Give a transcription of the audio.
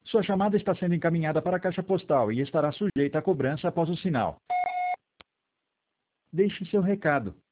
Sua chamada está sendo encaminhada para a caixa postal e estará sujeita a cobrança após o sinal. Deixe seu recado.